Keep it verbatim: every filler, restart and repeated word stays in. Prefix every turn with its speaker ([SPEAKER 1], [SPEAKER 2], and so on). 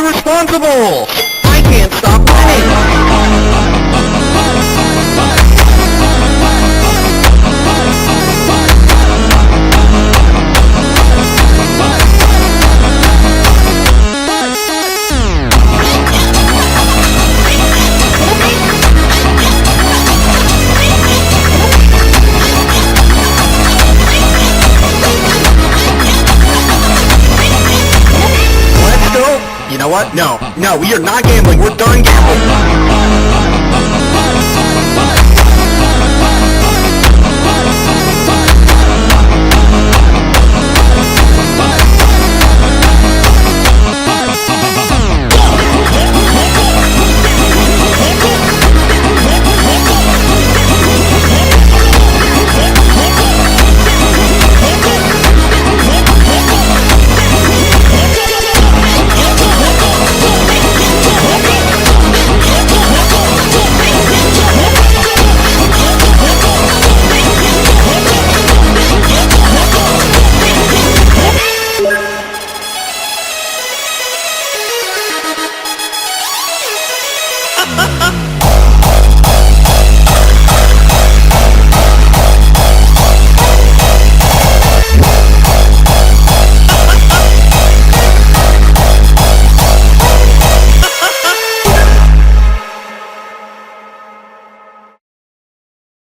[SPEAKER 1] irresponsible! I can't stop winning! Let's go! You know what? No, no, we are not gambling. We're done gambling.